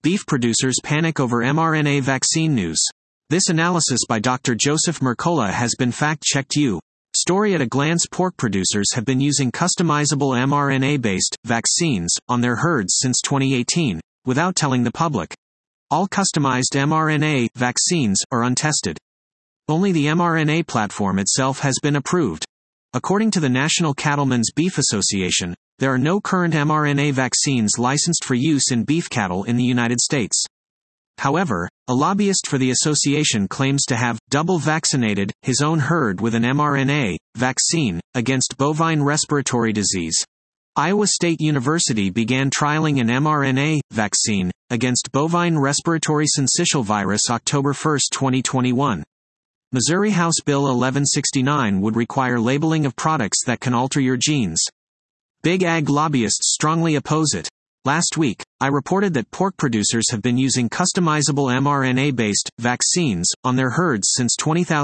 Beef producers panic over mRNA vaccine news. This analysis by Dr. Joseph Mercola has been fact-checked. Story at a glance: pork producers have been using customizable mRNA-based vaccines on their herds since 2018, without telling the public. All customized mRNA vaccines are untested. Only the mRNA platform itself has been approved. According to the National Cattlemen's Beef Association, there are no current mRNA vaccines licensed for use in beef cattle in the United States. However, a lobbyist for the association claims to have double vaccinated his own herd with an mRNA vaccine against bovine respiratory disease. Iowa State University began trialing an mRNA vaccine against bovine respiratory syncytial virus October 1, 2021. Missouri House Bill 1169 would require labeling of products that can alter your genes. Big Ag lobbyists strongly oppose it. Last week, I reported that pork producers have been using customizable mRNA-based vaccines on their herds since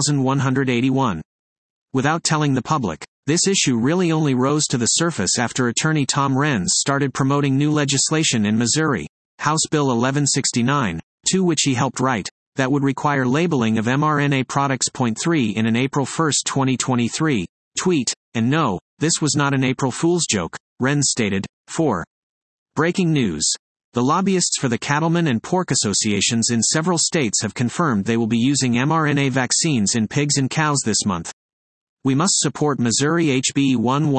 20,181. Without telling the public. This issue really only rose to the surface after attorney Tom Renz started promoting new legislation in Missouri, House Bill 1169, to which he helped write, that would require labeling of mRNA products. 3 In an April 1, 2023, tweet, and no, this was not an April Fool's joke, Renz stated. 4. Breaking news. The lobbyists for the cattlemen and pork associations in several states have confirmed they will be using mRNA vaccines in pigs and cows this month. We must support Missouri HB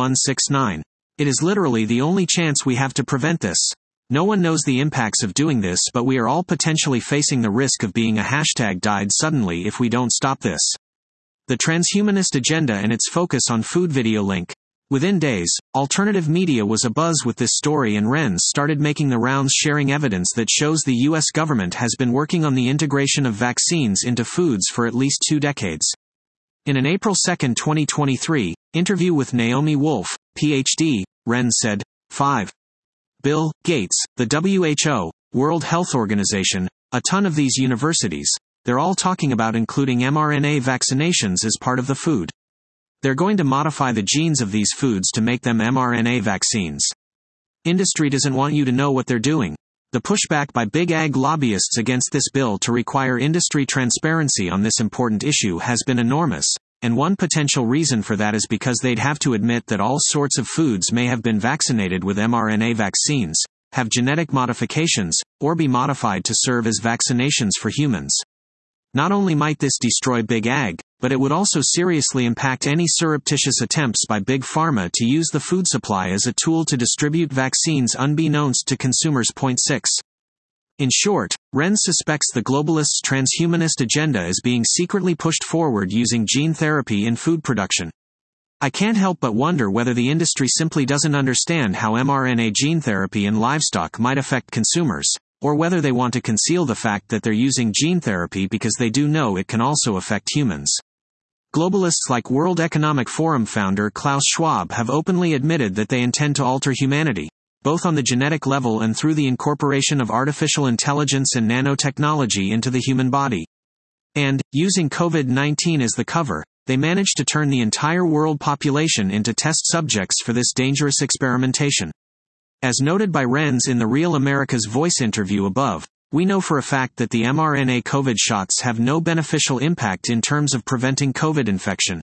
1169. It is literally the only chance we have to prevent this. No one knows the impacts of doing this, but we are all potentially facing the risk of being a hashtag died suddenly if we don't stop this. The transhumanist agenda and its focus on food. Video link. Within days, alternative media was abuzz with this story, and Renz started making the rounds, sharing evidence that shows the U.S. government has been working on the integration of vaccines into foods for at least 2 decades. In an April 2, 2023, interview with Naomi Wolf, Ph.D., Renz said, 5. Bill Gates, the WHO, World Health Organization, a ton of these universities, they're all talking about including mRNA vaccinations as part of the food. They're going to modify the genes of these foods to make them mRNA vaccines. Industry doesn't want you to know what they're doing. The pushback by big ag lobbyists against this bill to require industry transparency on this important issue has been enormous, and one potential reason for that is because they'd have to admit that all sorts of foods may have been vaccinated with mRNA vaccines, have genetic modifications, or be modified to serve as vaccinations for humans. Not only might this destroy big ag, but it would also seriously impact any surreptitious attempts by big pharma to use the food supply as a tool to distribute vaccines unbeknownst to consumers. 6. In short, Renz suspects the globalists' transhumanist agenda is being secretly pushed forward using gene therapy in food production. I can't help but wonder whether the industry simply doesn't understand how mRNA gene therapy in livestock might affect consumers, or whether they want to conceal the fact that they're using gene therapy because they do know it can also affect humans. Globalists like World Economic Forum founder Klaus Schwab have openly admitted that they intend to alter humanity, both on the genetic level and through the incorporation of artificial intelligence and nanotechnology into the human body. And, using COVID-19 as the cover, they managed to turn the entire world population into test subjects for this dangerous experimentation. As noted by Renz in the Real America's Voice interview above, we know for a fact that the mRNA COVID shots have no beneficial impact in terms of preventing COVID infection.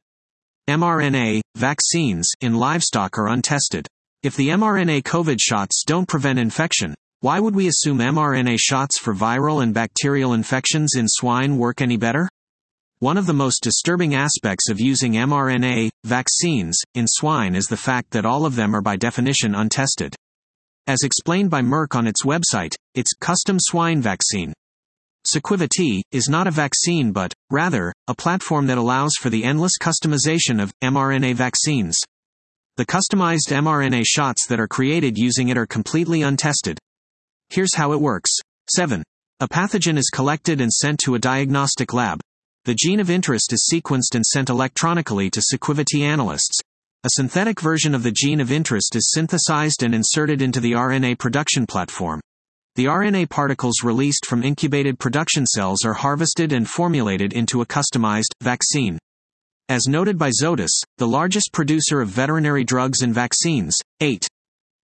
mRNA vaccines in livestock are untested. If the mRNA COVID shots don't prevent infection, why would we assume mRNA shots for viral and bacterial infections in swine work any better? One of the most disturbing aspects of using mRNA vaccines in swine is the fact that all of them are by definition untested. As explained by Merck on its website, its custom swine vaccine, Sequivity, is not a vaccine but, rather, a platform that allows for the endless customization of mRNA vaccines. The customized mRNA shots that are created using it are completely untested. Here's how it works. 7. A pathogen is collected and sent to a diagnostic lab. The gene of interest is sequenced and sent electronically to Sequivity analysts. A synthetic version of the gene of interest is synthesized and inserted into the RNA production platform. The RNA particles released from incubated production cells are harvested and formulated into a customized vaccine. As noted by Zoetis, the largest producer of veterinary drugs and vaccines, 8.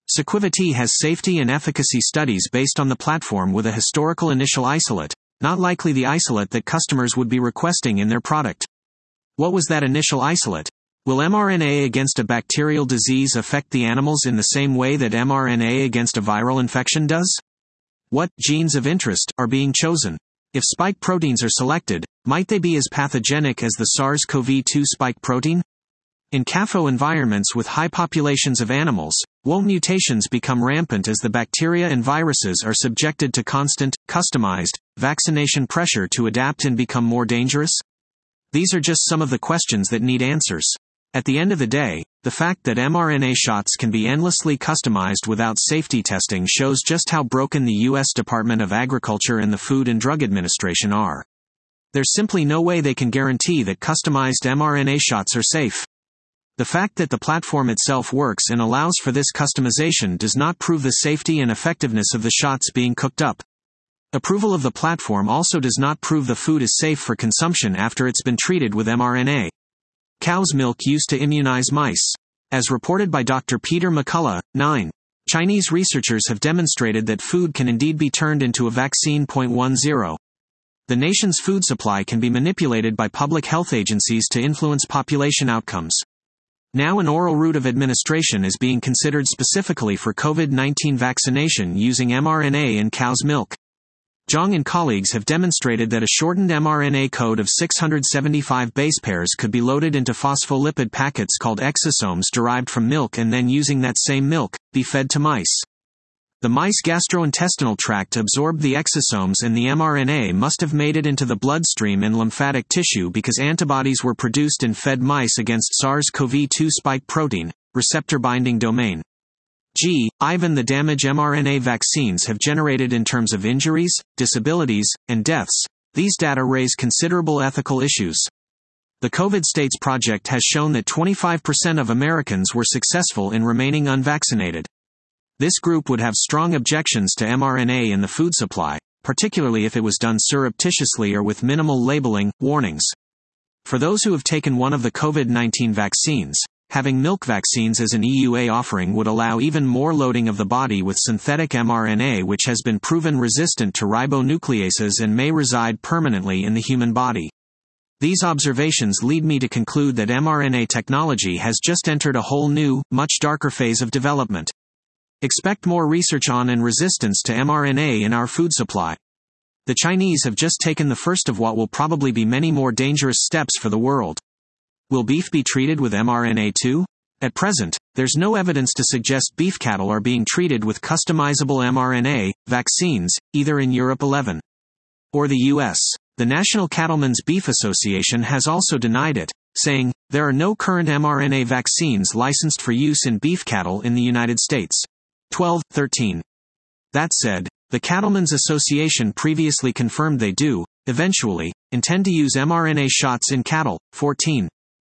Sequivity has safety and efficacy studies based on the platform with a historical initial isolate, not likely the isolate that customers would be requesting in their product. What was that initial isolate? Will mRNA against a bacterial disease affect the animals in the same way that mRNA against a viral infection does? What genes of interest are being chosen? If spike proteins are selected, might they be as pathogenic as the SARS-CoV-2 spike protein? In CAFO environments with high populations of animals, won't mutations become rampant as the bacteria and viruses are subjected to constant, customized, vaccination pressure to adapt and become more dangerous? These are just some of the questions that need answers. At the end of the day, the fact that mRNA shots can be endlessly customized without safety testing shows just how broken the U.S. Department of Agriculture and the Food and Drug Administration are. There's simply no way they can guarantee that customized mRNA shots are safe. The fact that the platform itself works and allows for this customization does not prove the safety and effectiveness of the shots being cooked up. Approval of the platform also does not prove the food is safe for consumption after it's been treated with mRNA. Cow's milk used to immunize mice. As reported by Dr. Peter McCullough, 9. Chinese researchers have demonstrated that food can indeed be turned into a vaccine. 10. The nation's food supply can be manipulated by public health agencies to influence population outcomes. Now an oral route of administration is being considered specifically for COVID-19 vaccination using mRNA in cow's milk. Zhang and colleagues have demonstrated that a shortened mRNA code of 675 base pairs could be loaded into phospholipid packets called exosomes derived from milk and then using that same milk, be fed to mice. The mice gastrointestinal tract absorbed the exosomes and the mRNA must have made it into the bloodstream and lymphatic tissue because antibodies were produced in fed mice against SARS-CoV-2 spike protein, receptor binding domain. Even the damage mRNA vaccines have generated in terms of injuries, disabilities, and deaths. These data raise considerable ethical issues. The COVID States Project has shown that 25% of Americans were successful in remaining unvaccinated. This group would have strong objections to mRNA in the food supply, particularly if it was done surreptitiously or with minimal labeling, warnings. For those who have taken one of the COVID-19 vaccines, having milk vaccines as an EUA offering would allow even more loading of the body with synthetic mRNA, which has been proven resistant to ribonucleases and may reside permanently in the human body. These observations lead me to conclude that mRNA technology has just entered a whole new, much darker phase of development. Expect more research on and resistance to mRNA in our food supply. The Chinese have just taken the first of what will probably be many more dangerous steps for the world. Will beef be treated with mRNA too? At present, there's no evidence to suggest beef cattle are being treated with customizable mRNA vaccines, either in Europe 11 or the US. The National Cattlemen's Beef Association has also denied it, saying, there are no current mRNA vaccines licensed for use in beef cattle in the United States. 12-13. That said, the Cattlemen's Association previously confirmed they do, eventually, intend to use mRNA shots in cattle. 14.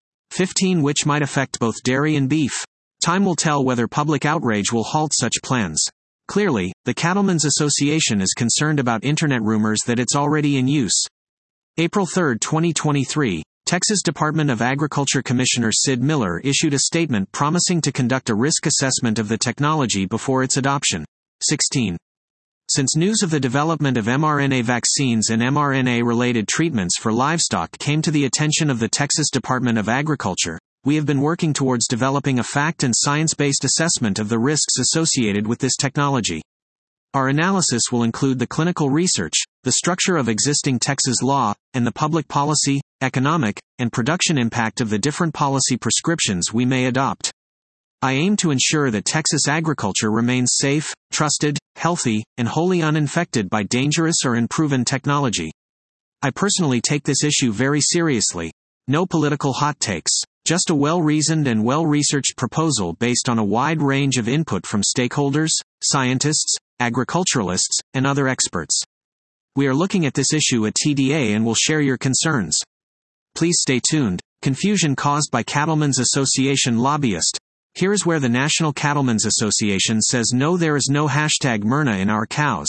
15, which might affect both dairy and beef. Time will tell whether public outrage will halt such plans. Clearly, the Cattlemen's Association is concerned about internet rumors that it's already in use. April 3, 2023. Texas Department of Agriculture Commissioner Sid Miller issued a statement promising to conduct a risk assessment of the technology before its adoption. 16. Since news of the development of mRNA vaccines and mRNA-related treatments for livestock came to the attention of the Texas Department of Agriculture, we have been working towards developing a fact and science-based assessment of the risks associated with this technology. Our analysis will include the clinical research, the structure of existing Texas law, and the public policy, economic, and production impact of the different policy prescriptions we may adopt. I aim to ensure that Texas agriculture remains safe, trusted, healthy, and wholly uninfected by dangerous or unproven technology. I personally take this issue very seriously. No political hot takes, just a well-reasoned and well-researched proposal based on a wide range of input from stakeholders, scientists, agriculturalists, and other experts. We are looking at this issue at TDA and will share your concerns. Please stay tuned. Confusion caused by Cattlemen's Association lobbyist. Here is where the National Cattlemen's Association says no, there is no #Myrna in our cows.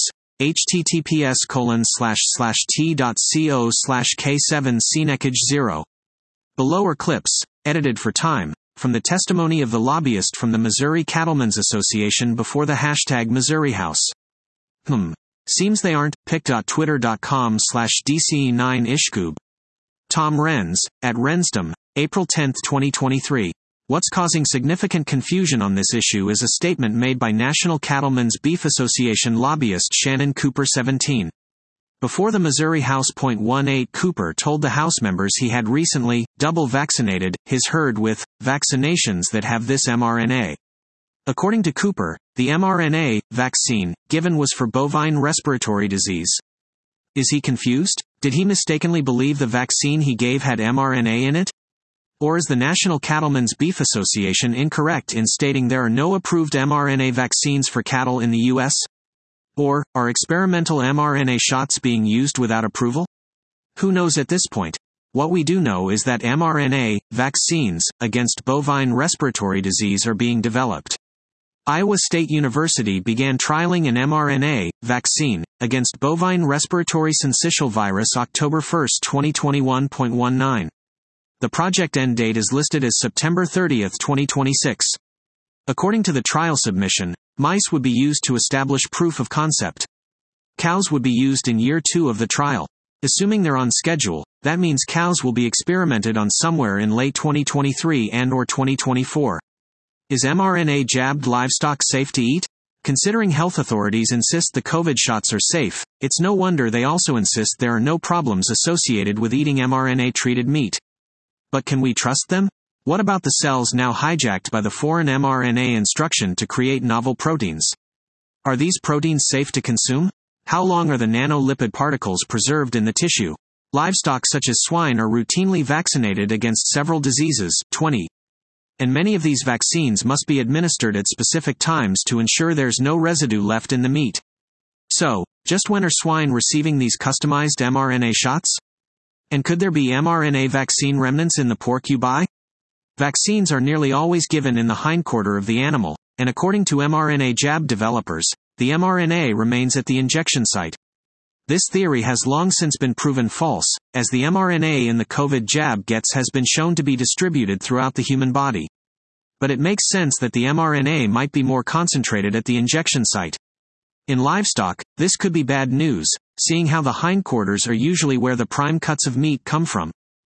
https://t.co/K7 CNECage 0. Below are clips, edited for time, from the testimony of the lobbyist from the Missouri Cattlemen's Association before the hashtag Missouri House. Seems they aren't. pic.twitter.com/DCE9ishkoob. Tom Renz, at Rensdom, April 10, 2023. What's causing significant confusion on this issue is a statement made by National Cattlemen's Beef Association lobbyist Shannon Cooper 17. Before the Missouri House. 18 Cooper told the House members he had recently double vaccinated his herd with vaccinations that have this mRNA. According to Cooper, the mRNA vaccine given was for bovine respiratory disease. Is he confused? Did he mistakenly believe the vaccine he gave had mRNA in it? Or is the National Cattlemen's Beef Association incorrect in stating there are no approved mRNA vaccines for cattle in the U.S.? Or, are experimental mRNA shots being used without approval? Who knows at this point? What we do know is that mRNA vaccines against bovine respiratory disease are being developed. Iowa State University began trialing an mRNA vaccine against bovine respiratory syncytial virus October 1, 2021.19. The project end date is listed as September 30, 2026. According to the trial submission, mice would be used to establish proof of concept. Cows would be used in year 2 of the trial. Assuming they're on schedule, that means cows will be experimented on somewhere in late 2023 and/or 2024. Is mRNA jabbed livestock safe to eat? Considering health authorities insist the COVID shots are safe, it's no wonder they also insist there are no problems associated with eating mRNA-treated meat. But can we trust them? What about the cells now hijacked by the foreign mRNA instruction to create novel proteins? Are these proteins safe to consume? How long are the nanolipid particles preserved in the tissue? Livestock such as swine are routinely vaccinated against several diseases, 20. And many of these vaccines must be administered at specific times to ensure there's no residue left in the meat. So, just when are swine receiving these customized mRNA shots? And could there be mRNA vaccine remnants in the pork you buy? Vaccines are nearly always given in the hindquarter of the animal, and according to mRNA jab developers, the mRNA remains at the injection site. This theory has long since been proven false, as the mRNA in the COVID jab has been shown to be distributed throughout the human body. But it makes sense that the mRNA might be more concentrated at the injection site. In livestock, this could be bad news, seeing how the hindquarters are usually where the prime cuts of meat come from.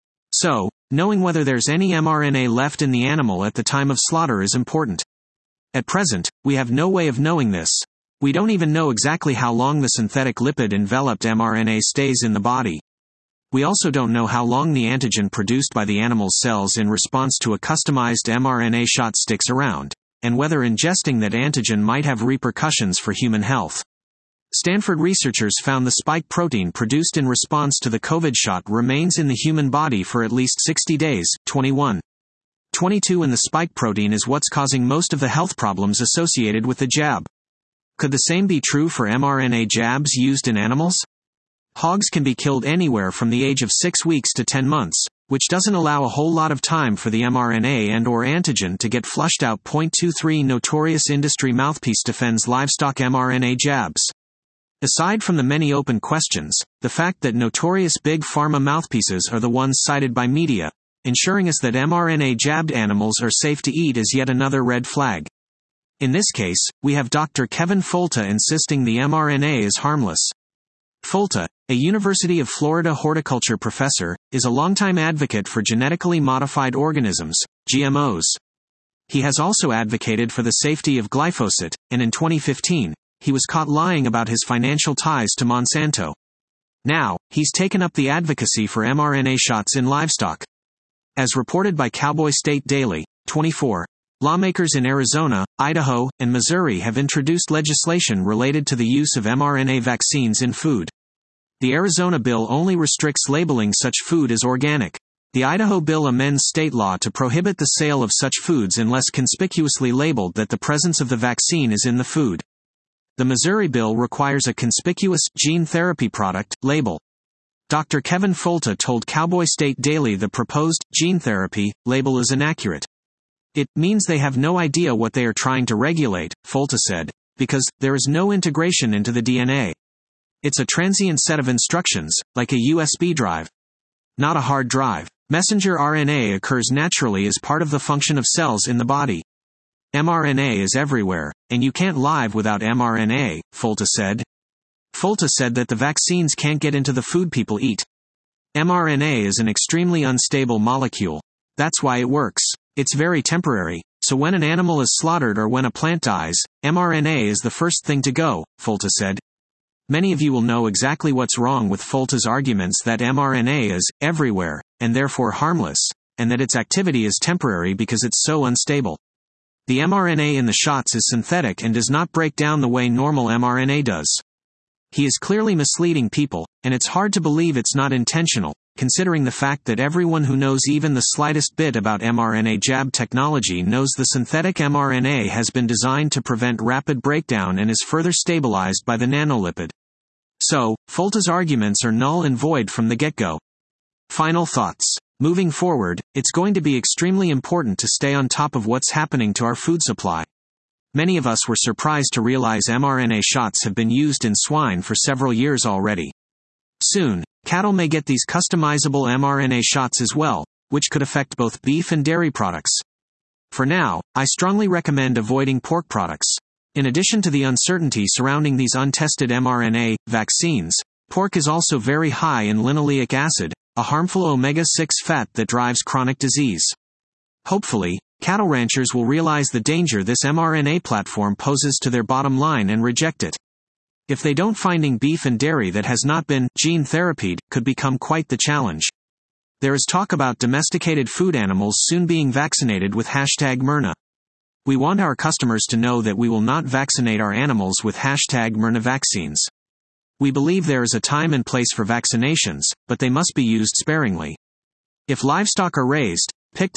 So, knowing whether there's any mRNA left in the animal at the time of slaughter is important. At present, we have no way of knowing this. We don't even know exactly how long the synthetic lipid-enveloped mRNA stays in the body. We also don't know how long the antigen produced by the animal's cells in response to a customized mRNA shot sticks around, and whether ingesting that antigen might have repercussions for human health. Stanford researchers found the spike protein produced in response to the COVID shot remains in the human body for at least 60 days, 21. 22 and the spike protein is what's causing most of the health problems associated with the jab. Could the same be true for mRNA jabs used in animals? Hogs can be killed anywhere from the age of 6 weeks to 10 months, which doesn't allow a whole lot of time for the mRNA and/or antigen to get flushed out. 23 Notorious industry mouthpiece defends livestock mRNA jabs. Aside from the many open questions, the fact that notorious big pharma mouthpieces are the ones cited by media, ensuring us that mRNA jabbed animals are safe to eat is yet another red flag. In this case, we have Dr. Kevin Folta insisting the mRNA is harmless. Folta, a University of Florida horticulture professor, is a longtime advocate for genetically modified organisms, GMOs. He has also advocated for the safety of glyphosate, and in 2015, he was caught lying about his financial ties to Monsanto. Now, he's taken up the advocacy for mRNA shots in livestock. As reported by Cowboy State Daily, 24, lawmakers in Arizona, Idaho, and Missouri have introduced legislation related to the use of mRNA vaccines in food. The Arizona bill only restricts labeling such food as organic. The Idaho bill amends state law to prohibit the sale of such foods unless conspicuously labeled that the presence of the vaccine is in the food. The Missouri bill requires a conspicuous gene therapy product label. Dr. Kevin Folta told Cowboy State Daily the proposed gene therapy label is inaccurate. It means they have no idea what they are trying to regulate, Folta said, because there is no integration into the DNA. It's a transient set of instructions, like a USB drive. Not a hard drive. Messenger RNA occurs naturally as part of the function of cells in the body. mRNA is everywhere, and you can't live without mRNA, Folta said. Folta said that the vaccines can't get into the food people eat. mRNA is an extremely unstable molecule. That's why it works. It's very temporary, so when an animal is slaughtered or when a plant dies, mRNA is the first thing to go, Folta said. Many of you will know exactly what's wrong with Folta's arguments that mRNA is everywhere, and therefore harmless, and that its activity is temporary because it's so unstable. The mRNA in the shots is synthetic and does not break down the way normal mRNA does. He is clearly misleading people, and it's hard to believe it's not intentional, considering the fact that everyone who knows even the slightest bit about mRNA jab technology knows the synthetic mRNA has been designed to prevent rapid breakdown and is further stabilized by the nanolipid. So, Folta's arguments are null and void from the get-go. Final thoughts. Moving forward, it's going to be extremely important to stay on top of what's happening to our food supply. Many of us were surprised to realize mRNA shots have been used in swine for several years already. Soon, cattle may get these customizable mRNA shots as well, which could affect both beef and dairy products. For now, I strongly recommend avoiding pork products. In addition to the uncertainty surrounding these untested mRNA vaccines, pork is also very high in linoleic acid, a harmful omega-6 fat that drives chronic disease. Hopefully, cattle ranchers will realize the danger this mRNA platform poses to their bottom line and reject it. If they don't, finding beef and dairy that has not been gene therapied could become quite the challenge. There is talk about domesticated food animals soon being vaccinated with #Myrna. We want our customers to know that we will not vaccinate our animals with #Myrna vaccines. We believe there is a time and place for vaccinations, but they must be used sparingly. If livestock are raised,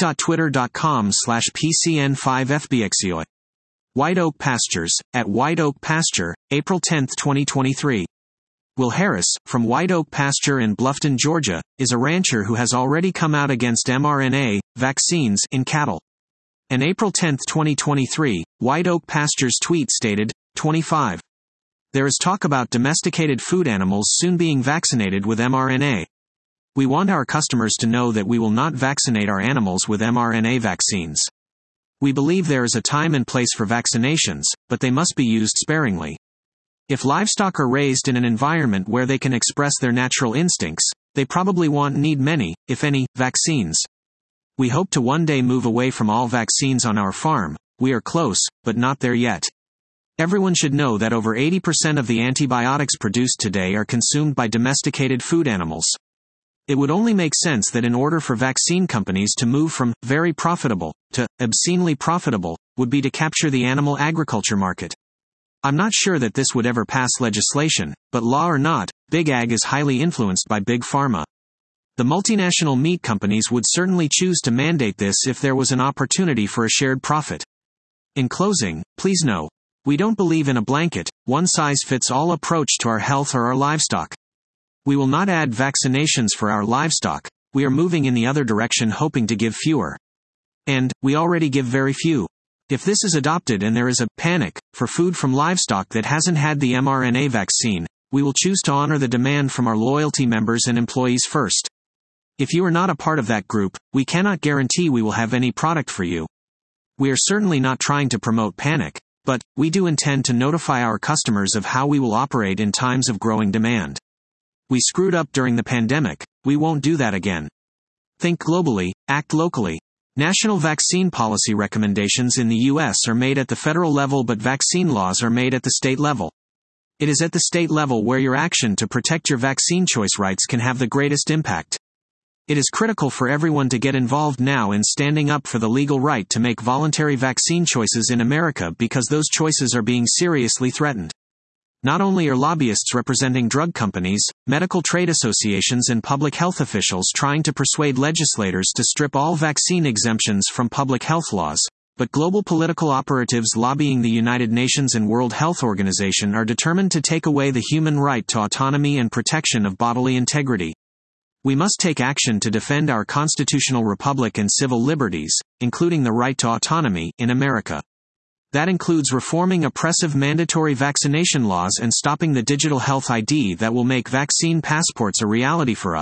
pic.twitter.com/PCN5FBXEOI. White Oak Pastures, at White Oak Pasture, April 10, 2023. Will Harris, from White Oak Pasture in Bluffton, Georgia, is a rancher who has already come out against mRNA vaccines in cattle. An April 10, 2023, White Oak Pastures tweet stated, 25. There is talk about domesticated food animals soon being vaccinated with mRNA. We want our customers to know that we will not vaccinate our animals with mRNA vaccines. We believe there is a time and place for vaccinations, but they must be used sparingly. If livestock are raised in an environment where they can express their natural instincts, they probably won't need many, if any, vaccines. We hope to one day move away from all vaccines on our farm. We are close, but not there yet. Everyone should know that over 80% of the antibiotics produced today are consumed by domesticated food animals. It would only make sense that in order for vaccine companies to move from very profitable to obscenely profitable, would be to capture the animal agriculture market. I'm not sure that this would ever pass legislation, but law or not, Big Ag is highly influenced by Big Pharma. The multinational meat companies would certainly choose to mandate this if there was an opportunity for a shared profit. In closing, please know, we don't believe in a blanket, one-size-fits-all approach to our health or our livestock. We will not add vaccinations for our livestock. We are moving in the other direction, hoping to give fewer. And we already give very few. If this is adopted and there is a panic for food from livestock that hasn't had the mRNA vaccine, we will choose to honor the demand from our loyalty members and employees first. If you are not a part of that group, we cannot guarantee we will have any product for you. We are certainly not trying to promote panic, but we do intend to notify our customers of how we will operate in times of growing demand. We screwed up during the pandemic. We won't do that again. Think globally, act locally. National vaccine policy recommendations in the U.S. are made at the federal level, but vaccine laws are made at the state level. It is at the state level where your action to protect your vaccine choice rights can have the greatest impact. It is critical for everyone to get involved now in standing up for the legal right to make voluntary vaccine choices in America, because those choices are being seriously threatened. Not only are lobbyists representing drug companies, medical trade associations and public health officials trying to persuade legislators to strip all vaccine exemptions from public health laws, but global political operatives lobbying the United Nations and World Health Organization are determined to take away the human right to autonomy and protection of bodily integrity. We must take action to defend our constitutional republic and civil liberties, including the right to autonomy, in America. That includes reforming oppressive mandatory vaccination laws and stopping the digital health ID that will make vaccine passports a reality for us,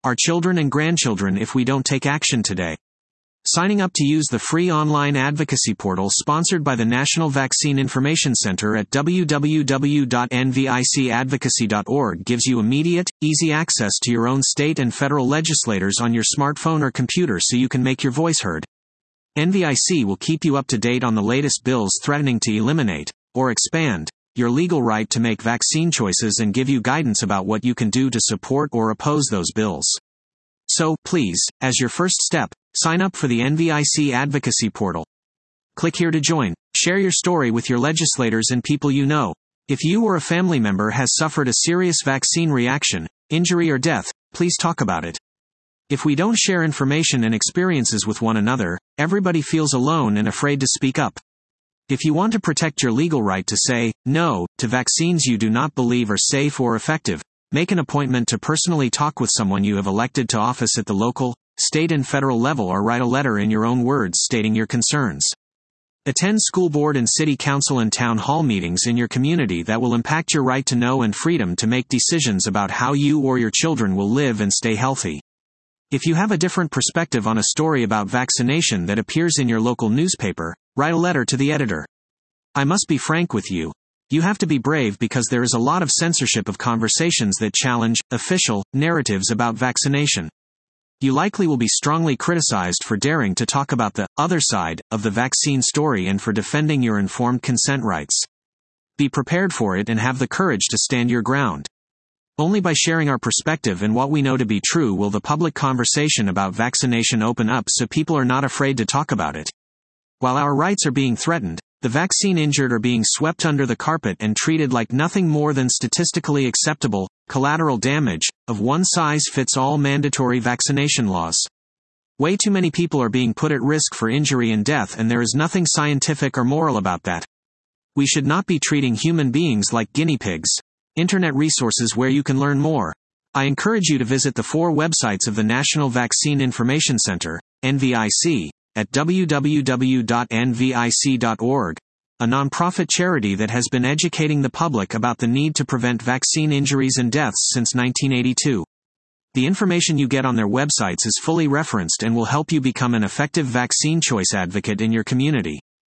our children and grandchildren if we don't take action today. Signing up to use the free online advocacy portal sponsored by the National Vaccine Information Center at www.nvicadvocacy.org gives you immediate, easy access to your own state and federal legislators on your smartphone or computer so you can make your voice heard. NVIC will keep you up to date on the latest bills threatening to eliminate, or expand, your legal right to make vaccine choices and give you guidance about what you can do to support or oppose those bills. So, please, as your first step, sign up for the NVIC Advocacy Portal. Click here to join. Share your story with your legislators and people you know. If you or a family member has suffered a serious vaccine reaction, injury or death, please talk about it. If we don't share information and experiences with one another, everybody feels alone and afraid to speak up. If you want to protect your legal right to say no to vaccines you do not believe are safe or effective, make an appointment to personally talk with someone you have elected to office at the local, state and federal level, or write a letter in your own words stating your concerns. Attend school board and city council and town hall meetings in your community that will impact your right to know and freedom to make decisions about how you or your children will live and stay healthy. If you have a different perspective on a story about vaccination that appears in your local newspaper, write a letter to the editor. I must be frank with you. You have to be brave because there is a lot of censorship of conversations that challenge official narratives about vaccination. You likely will be strongly criticized for daring to talk about the other side of the vaccine story and for defending your informed consent rights. Be prepared for it and have the courage to stand your ground. Only by sharing our perspective and what we know to be true will the public conversation about vaccination open up so people are not afraid to talk about it. While our rights are being threatened, the vaccine injured are being swept under the carpet and treated like nothing more than statistically acceptable collateral damage of one-size-fits-all mandatory vaccination laws. Way too many people are being put at risk for injury and death, and there is nothing scientific or moral about that. We should not be treating human beings like guinea pigs. Internet resources where you can learn more. I encourage you to visit the 4 websites of the National Vaccine Information Center, NVIC, at www.nvic.org, a nonprofit charity that has been educating the public about the need to prevent vaccine injuries and deaths since 1982. The information you get on their websites is fully referenced and will help you become an effective vaccine choice advocate in your community.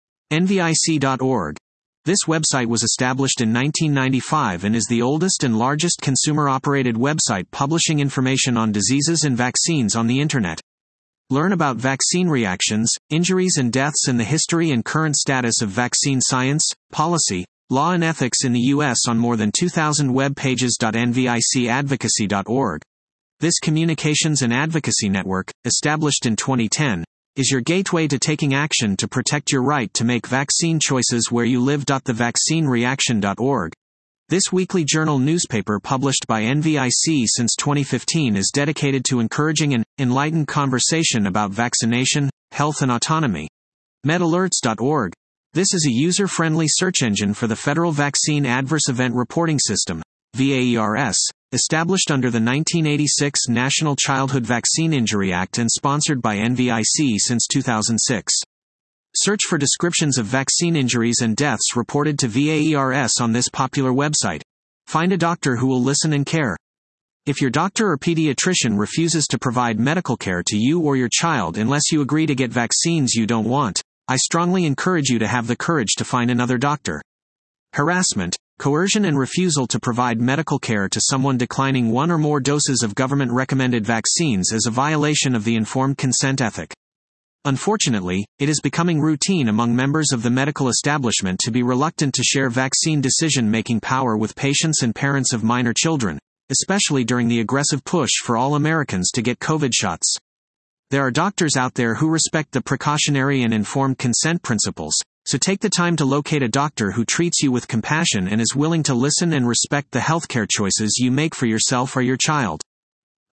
NVIC.org. This website was established in 1995 and is the oldest and largest consumer-operated website publishing information on diseases and vaccines on the Internet. Learn about vaccine reactions, injuries and deaths, and the history and current status of vaccine science, policy, law and ethics in the U.S. on more than 2,000 web pages. NVICadvocacy.org. This communications and advocacy network, established in 2010, is your gateway to taking action to protect your right to make vaccine choices where you live. TheVaccineReaction.org. This weekly journal newspaper published by NVIC since 2015 is dedicated to encouraging an enlightened conversation about vaccination, health and autonomy. MedAlerts.org. This is a user-friendly search engine for the Federal Vaccine Adverse Event Reporting System, VAERS, established under the 1986 National Childhood Vaccine Injury Act and sponsored by NVIC since 2006. Search for descriptions of vaccine injuries and deaths reported to VAERS on this popular website. Find a doctor who will listen and care. If your doctor or pediatrician refuses to provide medical care to you or your child unless you agree to get vaccines you don't want, I strongly encourage you to have the courage to find another doctor. Harassment, coercion and refusal to provide medical care to someone declining 1 or more doses of government-recommended vaccines is a violation of the informed consent ethic. Unfortunately, it is becoming routine among members of the medical establishment to be reluctant to share vaccine decision-making power with patients and parents of minor children, especially during the aggressive push for all Americans to get COVID shots. There are doctors out there who respect the precautionary and informed consent principles, so take the time to locate a doctor who treats you with compassion and is willing to listen and respect the healthcare choices you make for yourself or your child.